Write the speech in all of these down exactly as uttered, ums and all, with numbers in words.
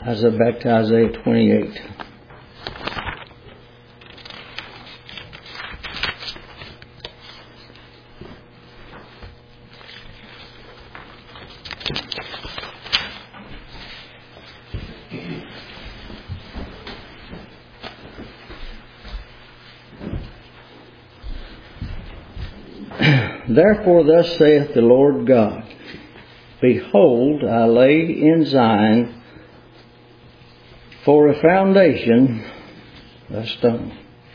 Isaiah, back to Isaiah twenty-eight. Therefore thus saith the Lord God, Behold, I lay in Zion for a foundation a stone.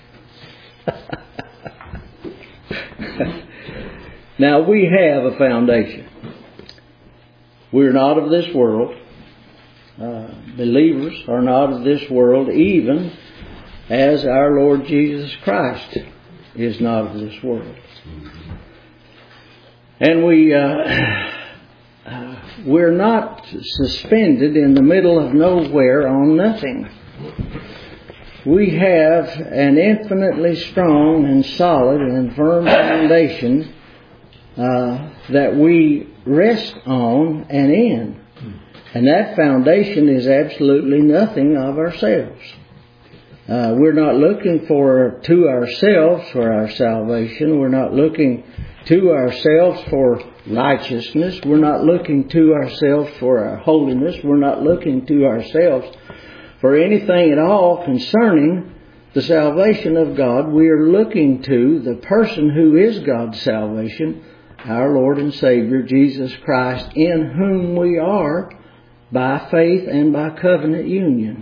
Now we have a foundation. We're not of this world. Uh, believers are not of this world, even as our Lord Jesus Christ is not of this world. And we, uh, uh, we're not suspended in the middle of nowhere on nothing. We have an infinitely strong and solid and firm foundation uh, that we rest on and in. And that foundation is absolutely nothing of ourselves. Uh, we're not looking for to ourselves for our salvation. We're not looking to ourselves for righteousness. We're not looking to ourselves for our holiness. We're not looking to ourselves for anything at all concerning the salvation of God. We are looking to the person who is God's salvation, our Lord and Savior, Jesus Christ, in whom we are by faith and by covenant union.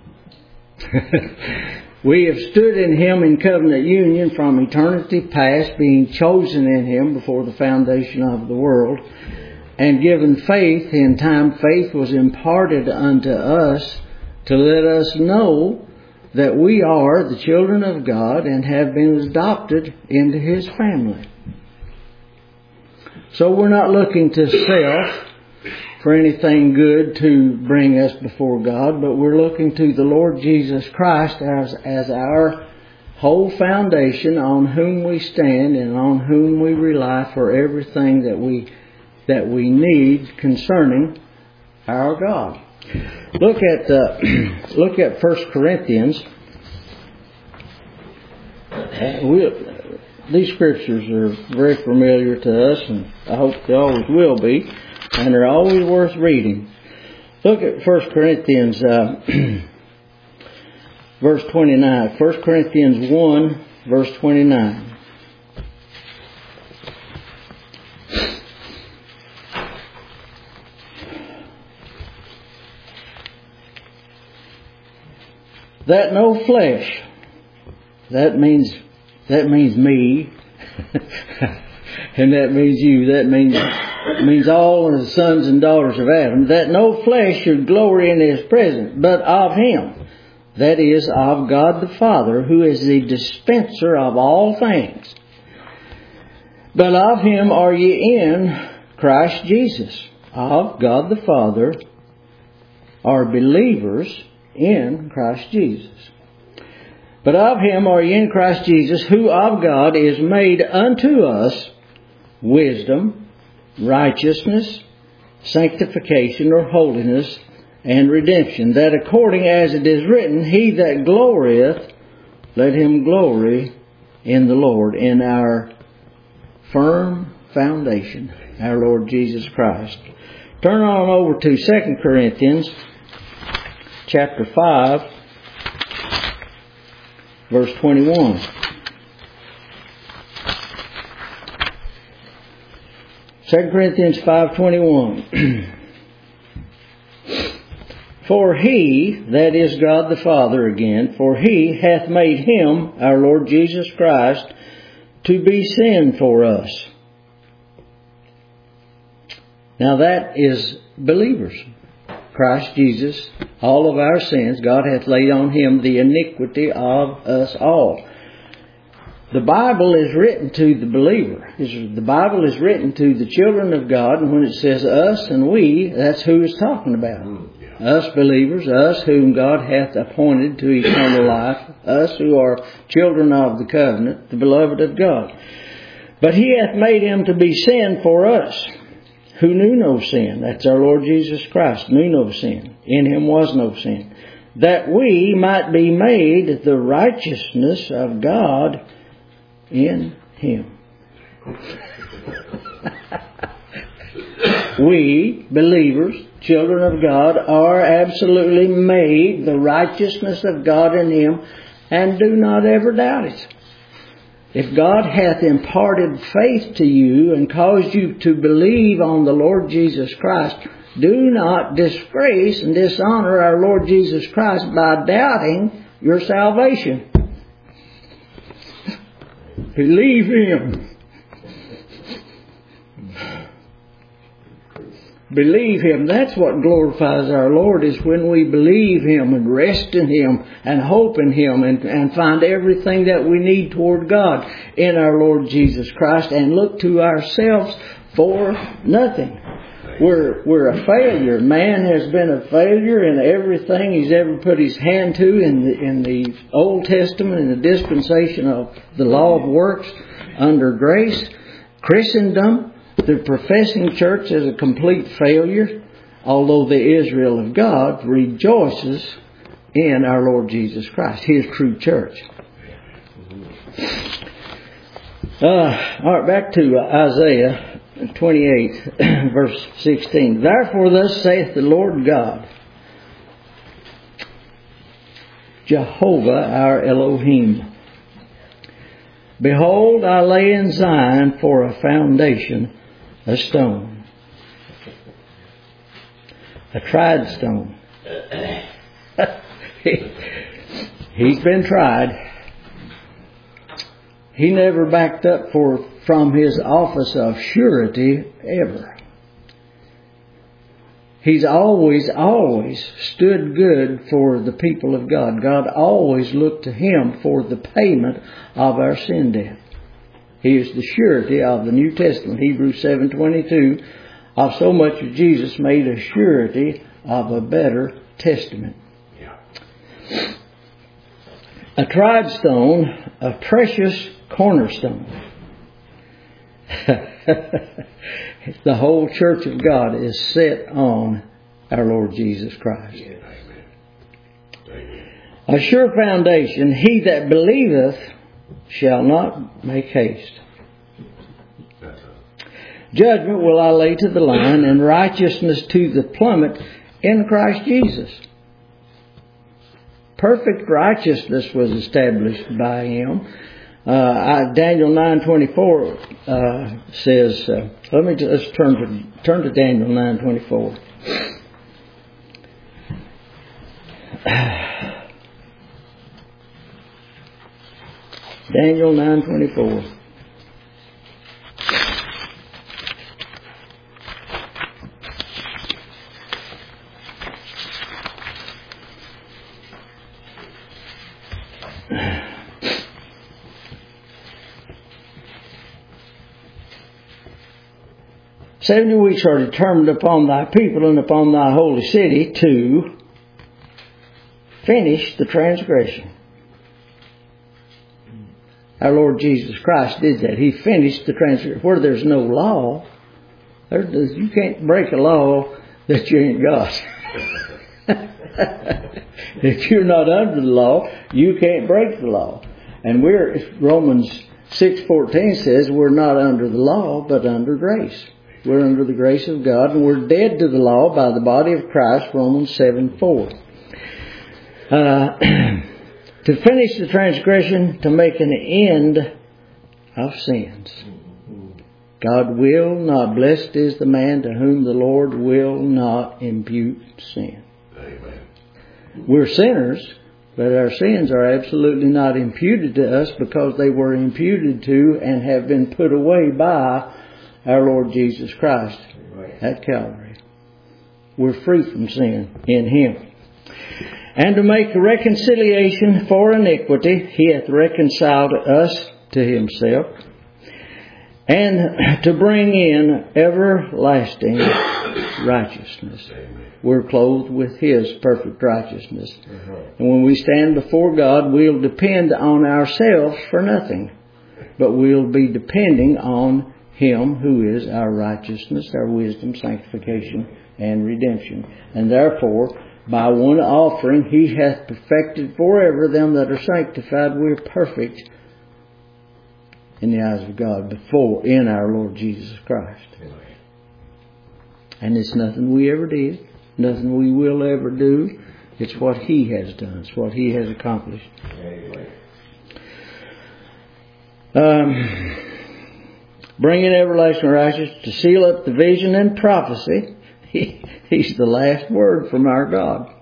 We have stood in Him in covenant union from eternity past, being chosen in Him before the foundation of the world, and given faith. In time faith was imparted unto us to let us know that we are the children of God and have been adopted into His family. So we're not looking to self for anything good to bring us before God, but we're looking to the Lord Jesus Christ as, as our whole foundation, on whom we stand and on whom we rely for everything that we that we need concerning our God. Look at uh, look at First Corinthians. We, these scriptures are very familiar to us, and I hope they always will be. And they're always worth reading. Look at First Corinthians, uh, verse twenty-nine. First Corinthians one, verse twenty-nine. That no flesh. That means that means me. And that means you. That means means all of the sons and daughters of Adam. That no flesh should glory in His presence, but of Him. That is, of God the Father, who is the dispenser of all things. But of Him are ye in Christ Jesus. Of God the Father are believers in Christ Jesus. But of Him are ye in Christ Jesus, who of God is made unto us wisdom, righteousness, sanctification or holiness, and redemption, that according as it is written, He that glorieth, let him glory in the Lord, in our firm foundation, our Lord Jesus Christ. Turn on over to Second Corinthians chapter five, verse twenty-one. Second Corinthians five twenty-one. For He, that is God the Father again, for He hath made Him, our Lord Jesus Christ, to be sin for us. Now that is believers. Christ Jesus, all of our sins, God hath laid on Him the iniquity of us all. The Bible is written to the believer. The Bible is written to the children of God, and when it says us and we, that's who it's talking about. Us believers, us whom God hath appointed to eternal life, us who are children of the covenant, the beloved of God. But He hath made Him to be sin for us, who knew no sin. That's our Lord Jesus Christ, knew no sin. In Him was no sin. That we might be made the righteousness of God in Him. We, believers, children of God, are absolutely made the righteousness of God in Him, and do not ever doubt it. If God hath imparted faith to you and caused you to believe on the Lord Jesus Christ, do not disgrace and dishonor our Lord Jesus Christ by doubting your salvation. Believe Him. Believe Him. That's what glorifies our Lord, is when we believe Him and rest in Him and hope in Him and, and find everything that we need toward God in our Lord Jesus Christ and look to ourselves for nothing. We're, we're a failure. Man has been a failure in everything he's ever put his hand to in the, in the Old Testament, in the dispensation of the law of works under grace. Christendom, the professing church, is a complete failure, although the Israel of God rejoices in our Lord Jesus Christ, His true church. Uh, all right, back to Isaiah twenty-eight, verse sixteen. Therefore thus saith the Lord God, Jehovah our Elohim, behold, I lay in Zion for a foundation a stone, a tried stone. he, he's been tried. He never backed up for from his office of surety ever. He's always, always stood good for the people of God. God always looked to Him for the payment of our sin debt. He is the surety of the New Testament. Hebrews seven twenty-two, of so much of Jesus made a surety of a better testament. Yeah. A tried stone, a precious cornerstone. The whole church of God is set on our Lord Jesus Christ. Yeah. A sure foundation, he that believeth shall not make haste. Judgment will I lay to the line, and righteousness to the plummet in Christ Jesus. Perfect righteousness was established by Him. Uh, Daniel nine twenty-four uh, says, uh, let me just let's turn to turn to Daniel nine twenty-four. Daniel nine twenty-four. Seventy weeks are determined upon thy people and upon thy holy city to finish the transgression. Our Lord Jesus Christ did that. He finished the transgression. Where there's no law, there's, you can't break a law that you ain't got. If you're not under the law, you can't break the law. And we're, Romans six fourteen says, we're not under the law, but under grace. We're under the grace of God, and we're dead to the law by the body of Christ, Romans seven four. Uh, to finish the transgression, to make an end of sins. God will not, blessed is the man to whom the Lord will not impute sin. Amen. We're sinners, but our sins are absolutely not imputed to us, because they were imputed to and have been put away by our Lord Jesus Christ at Calvary. We're free from sin in Him. And to make a reconciliation for iniquity, He hath reconciled us to Himself, and to bring in everlasting righteousness. We're clothed with His perfect righteousness. And when we stand before God, we'll depend on ourselves for nothing, but we'll be depending on Him who is our righteousness, our wisdom, sanctification, and redemption. And therefore, by one offering, He hath perfected forever them that are sanctified. We are perfect in the eyes of God before, in our Lord Jesus Christ. And it's nothing we ever did, nothing we will ever do. It's what He has done. It's what He has accomplished. Um, bringing everlasting righteousness to seal up the vision and prophecy. He, he's the last word from our God.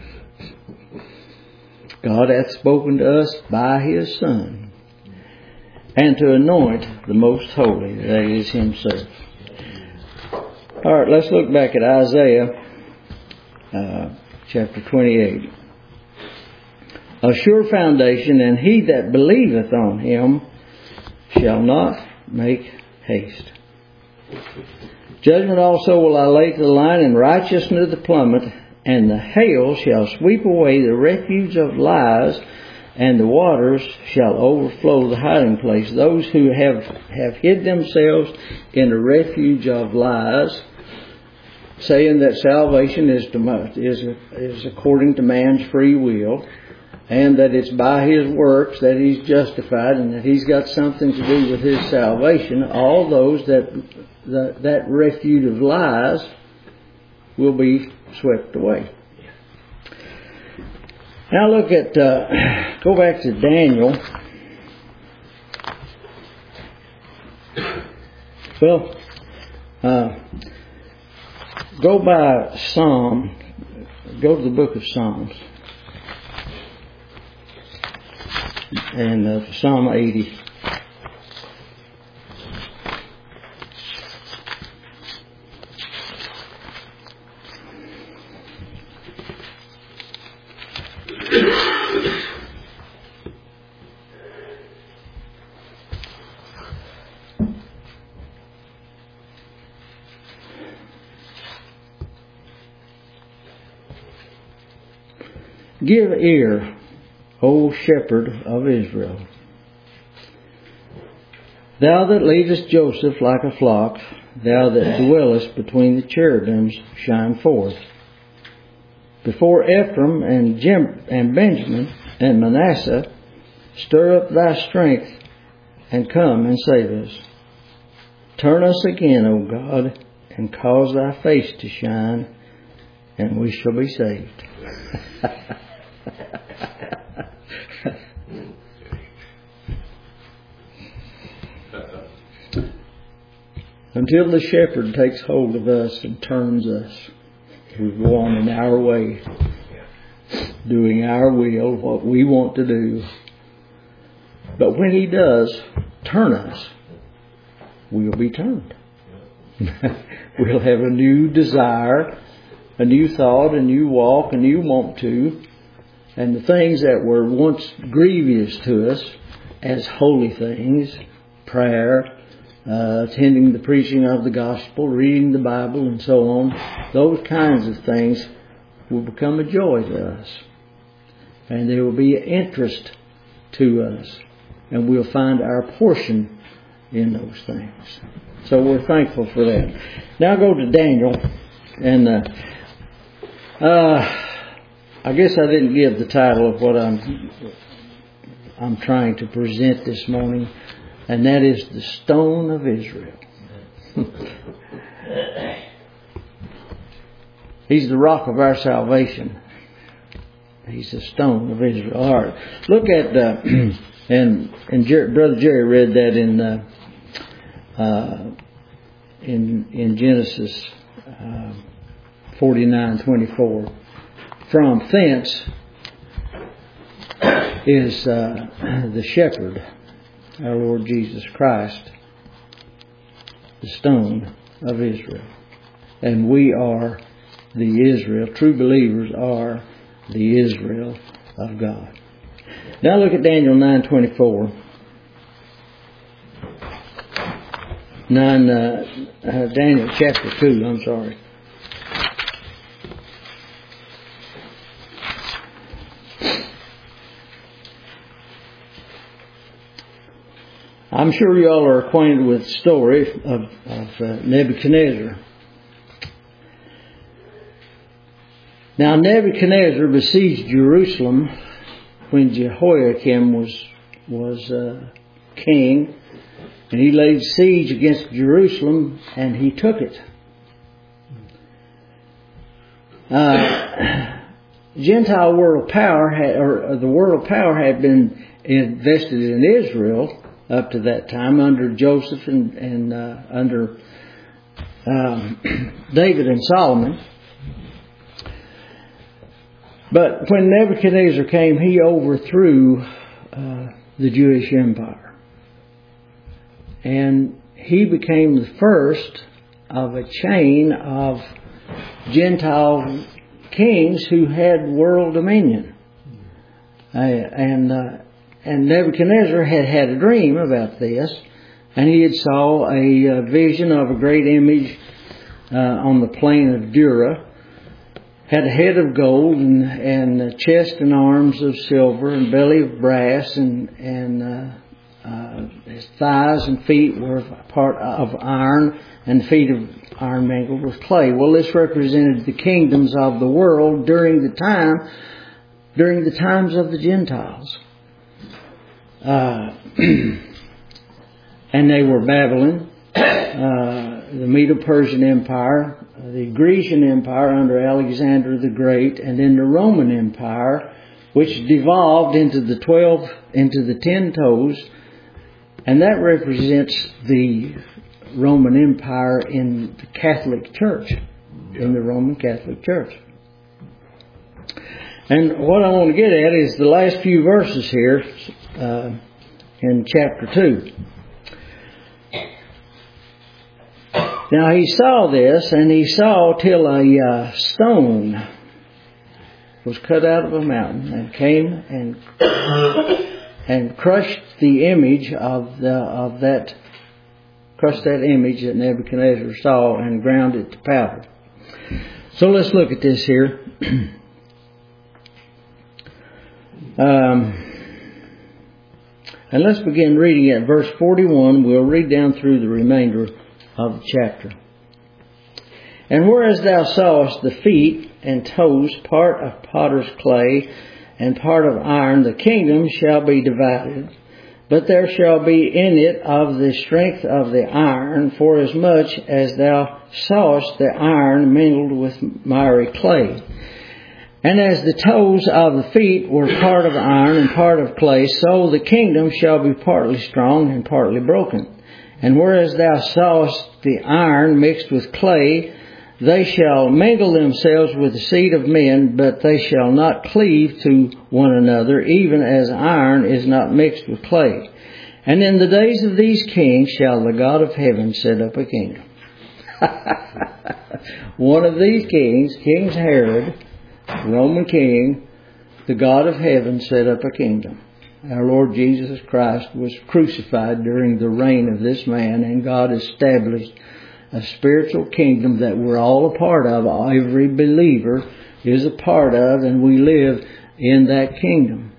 God hath spoken to us by His Son, and to anoint the most holy, that is Himself. All right, let's look back at Isaiah uh, chapter twenty-eight. A sure foundation, and he that believeth on Him shall not make haste. Judgment also will I lay to the line, and righteousness to the plummet, and the hail shall sweep away the refuge of lies, and the waters shall overflow the hiding place. Those who have, have hid themselves in the refuge of lies, saying that salvation is, to, is, is according to man's free will, and that it's by his works that he's justified, and that he's got something to do with his salvation, all those that that, that refuge of lies will be swept away. Now look at, uh, go back to Daniel. Well, uh, go by Psalm, go to the book of Psalms. And uh, Psalm eighty. Give ear, O shepherd of Israel, thou that leadest Joseph like a flock, thou that dwellest between the cherubims, shine forth. Before Ephraim and, Jim, and Benjamin and Manasseh, stir up thy strength and come and save us. Turn us again, O God, and cause thy face to shine, and we shall be saved. Until the shepherd takes hold of us and turns us, we go on in our way, doing our will, what we want to do. But when He does turn us, we'll be turned. We'll have a new desire, a new thought, a new walk, a new want to. And the things that were once grievous to us as holy things, prayer, Uh, attending the preaching of the gospel, reading the Bible, and so on, those kinds of things will become a joy to us. And there will be an interest to us. And we'll find our portion in those things. So we're thankful for that. Now go to Daniel. And uh, uh, I guess I didn't give the title of what I'm, I'm trying to present this morning. And that is the stone of Israel. He's the rock of our salvation. He's the stone of Israel. All right. Look at, uh, and and Jer- Brother Jerry read that in uh, uh, in in Genesis uh, forty-nine twenty-four. From thence is uh, the shepherd, our Lord Jesus Christ, the stone of Israel. And we are the Israel, true believers are the Israel of God. Now look at Daniel nine twenty-four. Nine, uh, uh, Daniel chapter two, I'm sorry. I'm sure you all are acquainted with the story of, of uh, Nebuchadnezzar. Now Nebuchadnezzar besieged Jerusalem when Jehoiakim was was uh, king, and he laid siege against Jerusalem, and he took it. Uh, Gentile world power had, or the world power had been invested in Israel up to that time under Joseph and, and uh, under um, David and Solomon. But when Nebuchadnezzar came, he overthrew uh, the Jewish empire. And he became the first of a chain of Gentile kings who had world dominion. Uh, and uh, and Nebuchadnezzar had had a dream about this, and he had saw a, a vision of a great image uh, on the plain of Dura. Had a head of gold and, and a chest and arms of silver and belly of brass, and and uh, uh, his thighs and feet were part of iron, and the feet of iron mingled with clay. Well, this represented the kingdoms of the world during the time, during the times of the Gentiles. Uh, and they were Babylon, uh, the Medo-Persian Empire, the Grecian Empire under Alexander the Great, and then the Roman Empire, which devolved into the twelve, into the ten toes, and that represents the Roman Empire in the Catholic Church, yeah. in the Roman Catholic Church. And what I want to get at is the last few verses here uh, in chapter two. Now he saw this, and he saw till a uh, stone was cut out of a mountain and came and and crushed the image of the of that crushed that image that Nebuchadnezzar saw and ground it to powder. So let's look at this here. um, and let's begin reading at verse forty-one. We'll read down through the remainder of the chapter. And whereas thou sawest the feet and toes, part of potter's clay and part of iron, the kingdom shall be divided. But there shall be in it of the strength of the iron, forasmuch as thou sawest the iron mingled with miry clay. And as the toes of the feet were part of iron and part of clay, so the kingdom shall be partly strong and partly broken. And whereas thou sawest the iron mixed with clay, they shall mingle themselves with the seed of men, but they shall not cleave to one another, even as iron is not mixed with clay. And in the days of these kings shall the God of heaven set up a kingdom. One of these kings, King Herod, Roman king, the God of heaven set up a kingdom. Our Lord Jesus Christ was crucified during the reign of this man, and God established a spiritual kingdom that we're all a part of. Every believer is a part of, and we live in that kingdom.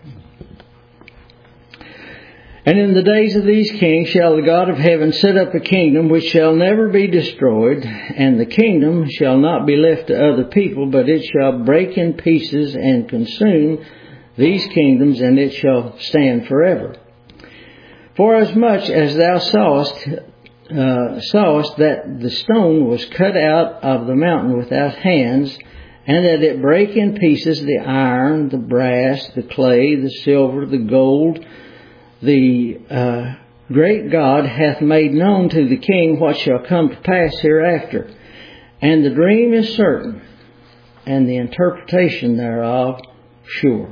And in the days of these kings shall the God of heaven set up a kingdom which shall never be destroyed, and the kingdom shall not be left to other people, but it shall break in pieces and consume these kingdoms, and it shall stand forever. For as much as thou sawest, uh, sawest that the stone was cut out of the mountain without hands, and that it brake in pieces the iron, the brass, the clay, the silver, the gold, the uh, great God hath made known to the king what shall come to pass hereafter. And the dream is certain, and the interpretation thereof sure.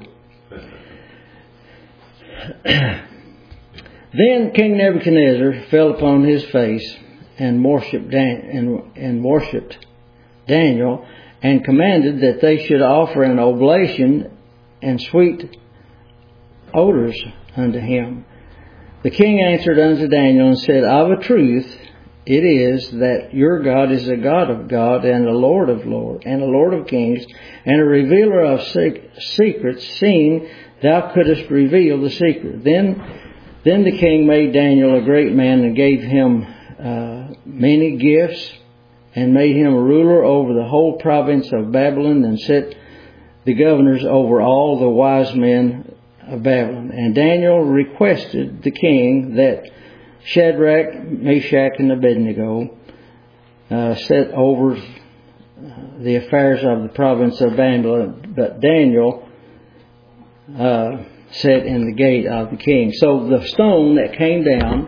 Then King Nebuchadnezzar fell upon his face and worshipped Dan- and, and worshipped Daniel, and commanded that they should offer an oblation and sweet odors unto him. The king answered unto Daniel and said, Of a truth it is that your God is a God of God, and a Lord of lords, and a Lord of kings, and a revealer of secrets, seeing thou couldst reveal the secret. Then Then the king made Daniel a great man and gave him uh, many gifts and made him a ruler over the whole province of Babylon and set the governors over all the wise men of Babylon. And Daniel requested the king that Shadrach, Meshach, and Abednego uh, set over the affairs of the province of Babylon, but Daniel uh, sat in the gate of the king. So the stone that came down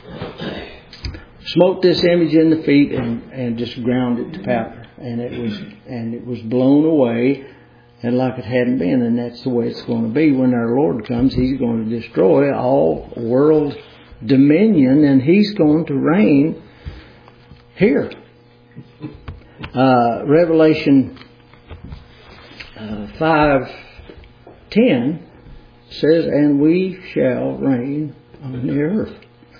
smote this image in the feet and, and just ground it to powder, and it was and it was blown away, and like it hadn't been. And that's the way it's going to be when our Lord comes. He's going to destroy all world dominion, and He's going to reign here. Uh, Revelation uh, five ten says, "And we shall reign on the earth."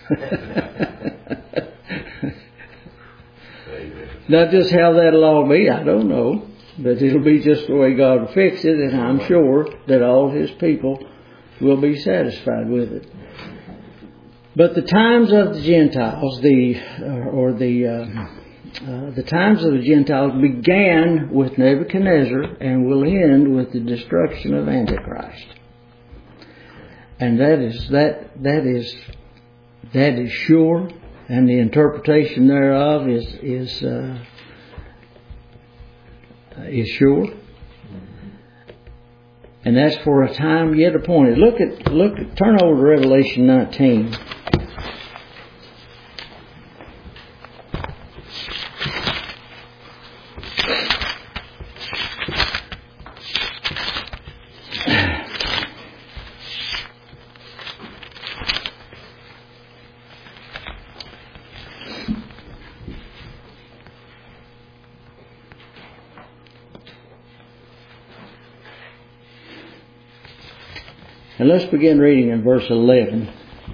Now, just how that'll all be, I don't know, but it'll be just the way God will fix it, and I'm sure that all His people will be satisfied with it. But the times of the Gentiles, the uh, or the uh, Uh, the times of the Gentiles began with Nebuchadnezzar and will end with the destruction of Antichrist. And that is that that is that is sure, and the interpretation thereof is is uh, is sure. And that's for a time yet appointed. Look at look at turn over to Revelation nineteen. And let's begin reading in verse eleven.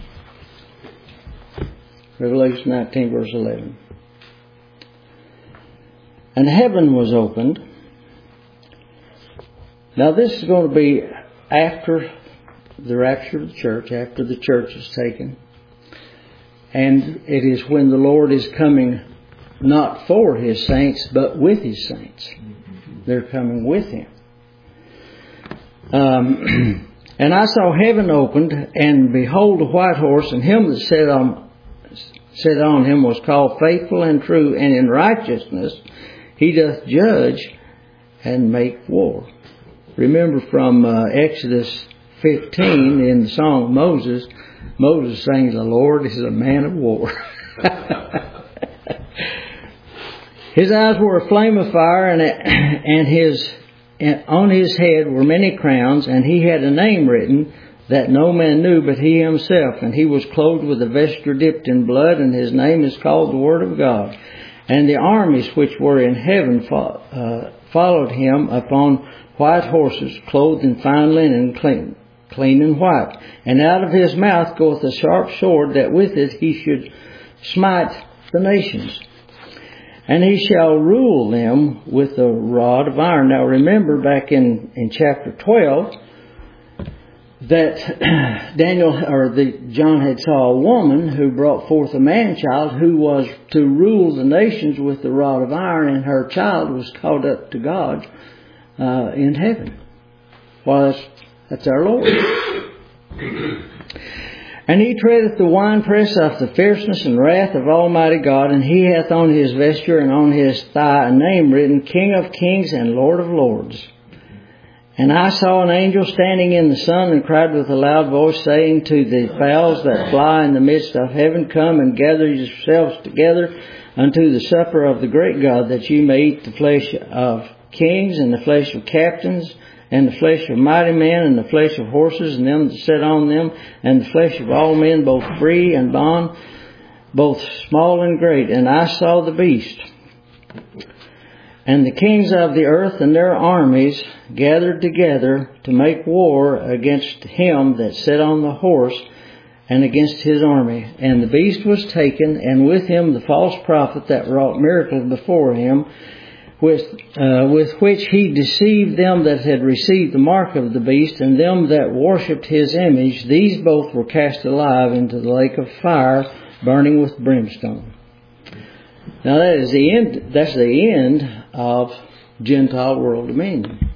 Revelation nineteen, verse eleven. And heaven was opened. Now this is going to be after the rapture of the church, after the church is taken. And it is when the Lord is coming not for His saints, but with His saints. They're coming with Him. Um... And I saw heaven opened, and behold a white horse, and him that sat on, sat on him was called Faithful and True, and in righteousness he doth judge and make war. Remember from uh, Exodus fifteen in the song of Moses, Moses sings, "The Lord is a man of war." His eyes were a flame of fire, and and his And on his head were many crowns, and he had a name written that no man knew but he himself. And he was clothed with a vesture dipped in blood, and his name is called the Word of God. And the armies which were in heaven fo- uh, followed him upon white horses, clothed in fine linen, clean, clean and white. And out of his mouth goeth a sharp sword, that with it he should smite the nations. And he shall rule them with a rod of iron. Now remember back in, in chapter twelve that Daniel or the John had saw a woman who brought forth a man child who was to rule the nations with the rod of iron, and her child was caught up to God uh, in heaven. Well, that's, that's our Lord. And he treadeth the winepress of the fierceness and wrath of Almighty God, and he hath on his vesture and on his thigh a name written, King of Kings and Lord of Lords. And I saw an angel standing in the sun, and cried with a loud voice, saying to the fowls that fly in the midst of heaven, Come and gather yourselves together unto the supper of the great God, that ye may eat the flesh of kings, and the flesh of captains, and the flesh of mighty men, and the flesh of horses, and them that sit on them, and the flesh of all men, both free and bond, both small and great. And I saw the beast, and the kings of the earth and their armies gathered together to make war against him that sat on the horse, and against his army. And the beast was taken, and with him the false prophet that wrought miracles before him, with, uh, with which he deceived them that had received the mark of the beast, and them that worshipped his image. These both were cast alive into the lake of fire, burning with brimstone. Now that is the end. That's the end of Gentile world dominion.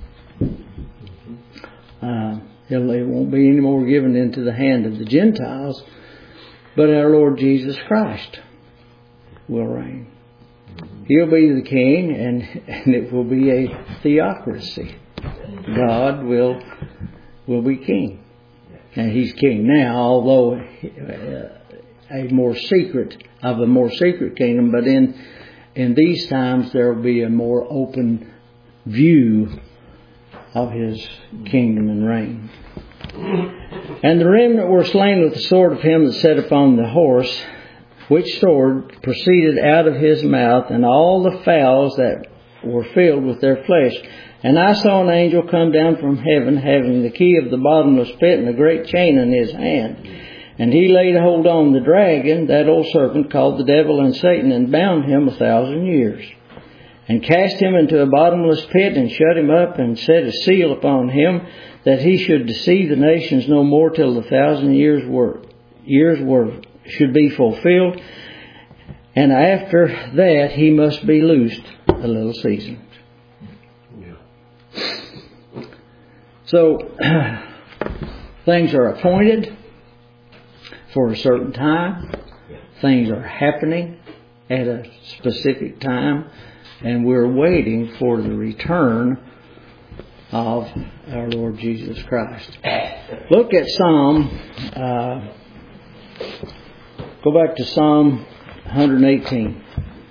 Uh, it won't be any more given into the hand of the Gentiles, but our Lord Jesus Christ will reign. He'll be the king, and, and it will be a theocracy. God will will be king, and He's king now, although uh, a more secret of a more secret kingdom. But in in these times there will be a more open view of His kingdom and reign. And the remnant were slain with the sword of him that sat upon the horse, which sword proceeded out of his mouth, and all the fowls that were filled with their flesh. And I saw an angel come down from heaven, having the key of the bottomless pit and a great chain in his hand. And he laid hold on the dragon, that old serpent called the devil and Satan, and bound him a thousand years, and cast him into a bottomless pit, and shut him up, and set a seal upon him, that he should deceive the nations no more till the thousand years were years were should be fulfilled, and after that he must be loosed a little season. Yeah. So things are appointed for a certain time. Things are happening at a specific time, and we're waiting for the return of our Lord Jesus Christ. Look at Psalm, uh, go back to Psalm one eighteen.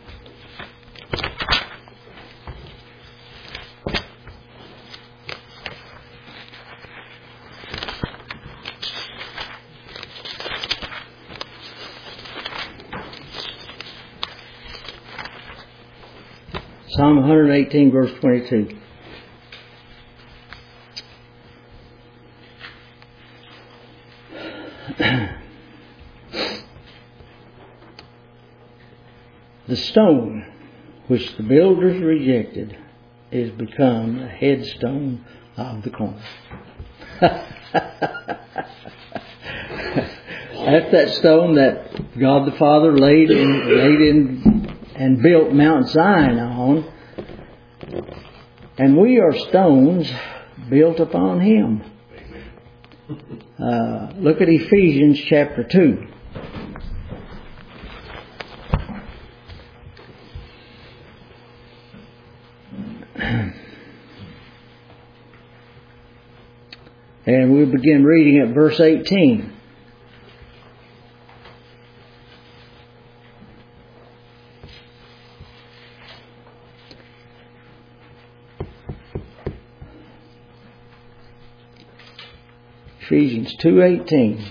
Psalm one eighteen, verse twenty-two. The stone which the builders rejected is become the headstone of the corner. That's that stone that God the Father laid in, laid in and built Mount Zion on. And we are stones built upon Him. Uh, look at Ephesians chapter two. And we'll begin reading at verse eighteen. Ephesians two eighteen.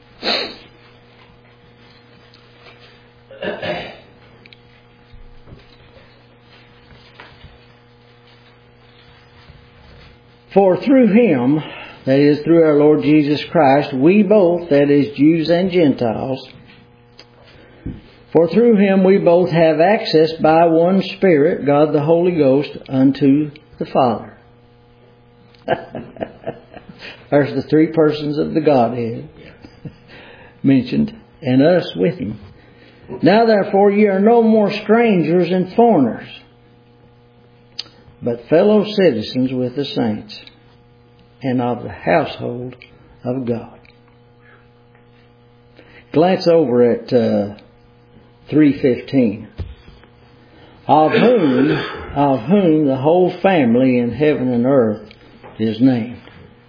For through Him, that is, through our Lord Jesus Christ, we both, that is, Jews and Gentiles, for through Him we both have access by one Spirit, God the Holy Ghost, unto the Father. There's the three persons of the Godhead mentioned, and us with Him. Now therefore ye are no more strangers and foreigners, but fellow citizens with the saints, and of the household of God. Glance over at uh, three fifteen. Of whom, of whom the whole family in heaven and earth is named.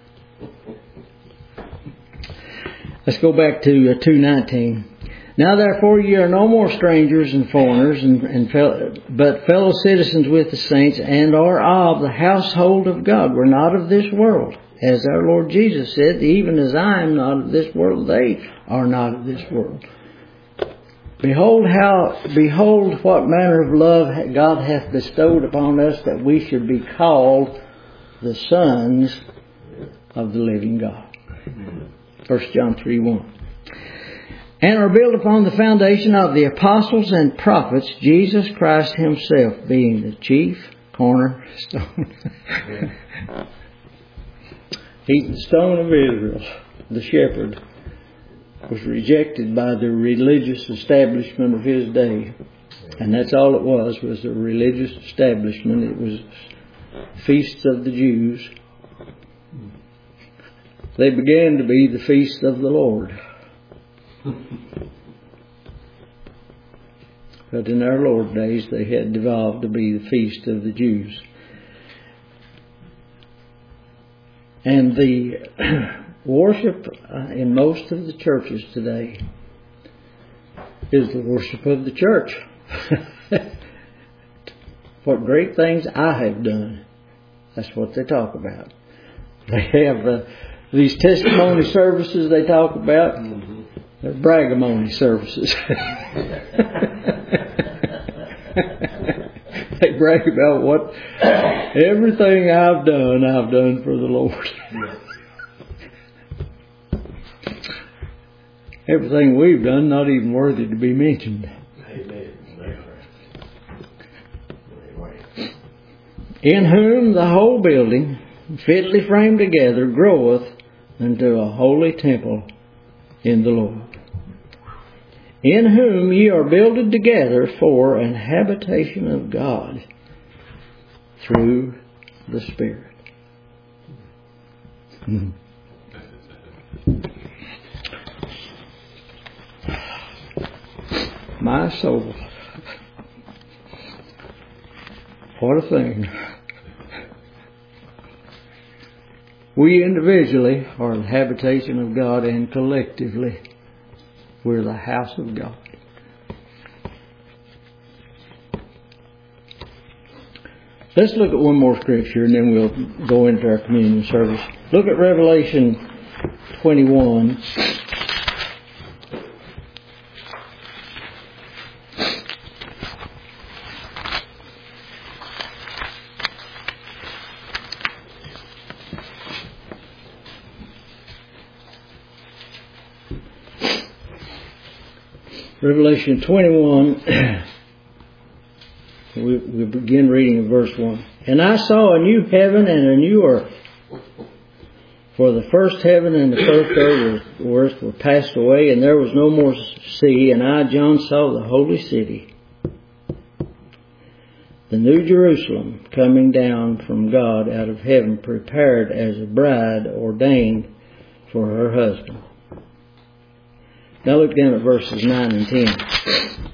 Let's go back to uh, two nineteen. Now therefore ye are no more strangers and foreigners, and, and fellow, but fellow citizens with the saints, and are of the household of God. We're not of this world. As our Lord Jesus said, even as I am not of this world, they are not of this world. Behold how, behold what manner of love God hath bestowed upon us, that we should be called the sons of the living God. First John three one. And are built upon the foundation of the apostles and prophets, Jesus Christ Himself being the chief cornerstone. He's the stone of Israel, the shepherd, was rejected by the religious establishment of his day. And that's all it was, was a religious establishment. It was feasts of the Jews. They began to be the feast of the Lord. But in our Lord days, they had devolved to be the feast of the Jews. And the worship uh, in most of the churches today is the worship of the church. What great things I have done. That's what they talk about. They have uh, these testimony services they talk about. Mm-hmm. They're bragamony services. They brag about what everything I've done, I've done for the Lord. Everything we've done, not even worthy to be mentioned. In whom the whole building, fitly framed together, groweth unto a holy temple in the Lord. In whom ye are builded together for an habitation of God through the Spirit. Mm. My soul. What a thing. We individually are the habitation of God, and collectively we're the house of God. Let's look at one more scripture and then we'll go into our communion service. Look at Revelation twenty-one. Revelation twenty-one, we, we begin reading in verse one. And I saw a new heaven and a new earth. For the first heaven and the first earth were passed away, and there was no more sea. And I, John, saw the holy city, the new Jerusalem, coming down from God out of heaven, prepared as a bride ordained for her husband. Now look down at verses nine and ten.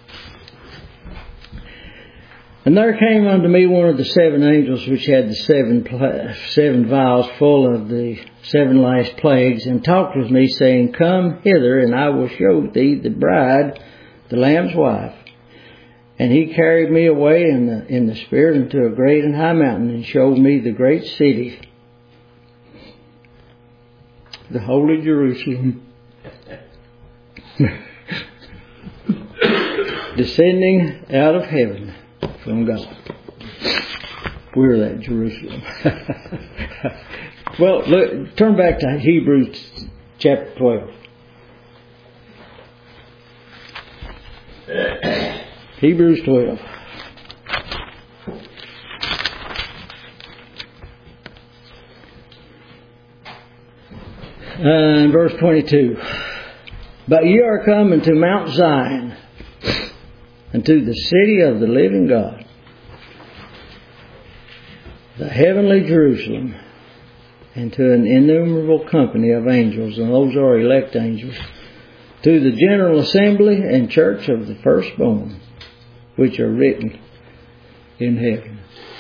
And there came unto me one of the seven angels which had the seven pla- seven vials full of the seven last plagues, and talked with me, saying, Come hither, and I will show thee the bride, the Lamb's wife. And he carried me away in the in the spirit into a great and high mountain, and showed me the great city, the holy Jerusalem, descending out of heaven from God. We're that Jerusalem. Well, look, turn back to Hebrews chapter twelve. Hebrews twelve. And verse twenty-two. But ye are come unto Mount Zion, unto the city of the living God, the heavenly Jerusalem, and to an innumerable company of angels, and those are elect angels, to the general assembly and church of the firstborn, which are written in heaven.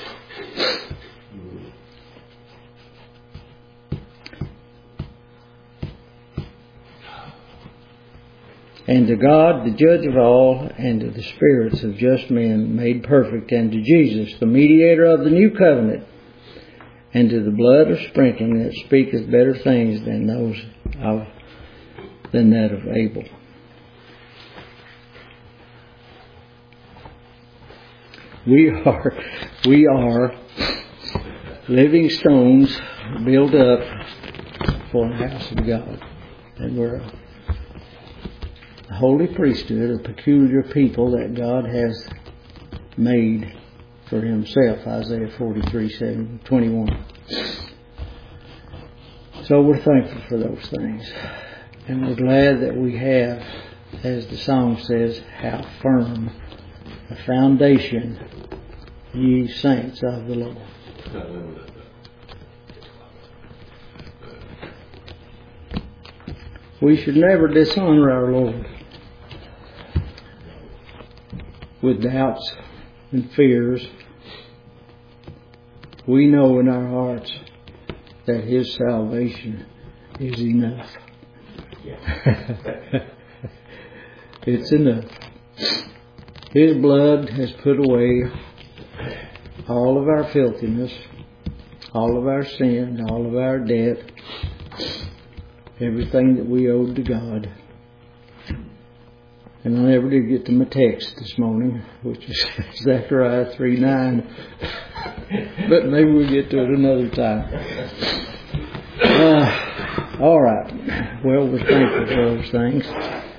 And to God, the judge of all, and to the spirits of just men made perfect, and to Jesus, the mediator of the new covenant, and to the blood of sprinkling that speaketh better things than those of than that of Abel. We are we are living stones built up for the house of God, and we're a holy priesthood, a peculiar people that God has made for himself, Isaiah forty-three, seven, twenty-one. So we're thankful for those things. And we're glad that we have, as the song says, how firm a foundation, ye saints of the Lord. We should never dishonor our Lord with doubts and fears. We know in our hearts that His salvation is enough. It's enough. His blood has put away all of our filthiness, all of our sin, all of our debt, everything that we owed to God. And I never did get to my text this morning, which is Zechariah three nine. But maybe we'll get to it another time. Uh, all right. Well, we're thankful for those things.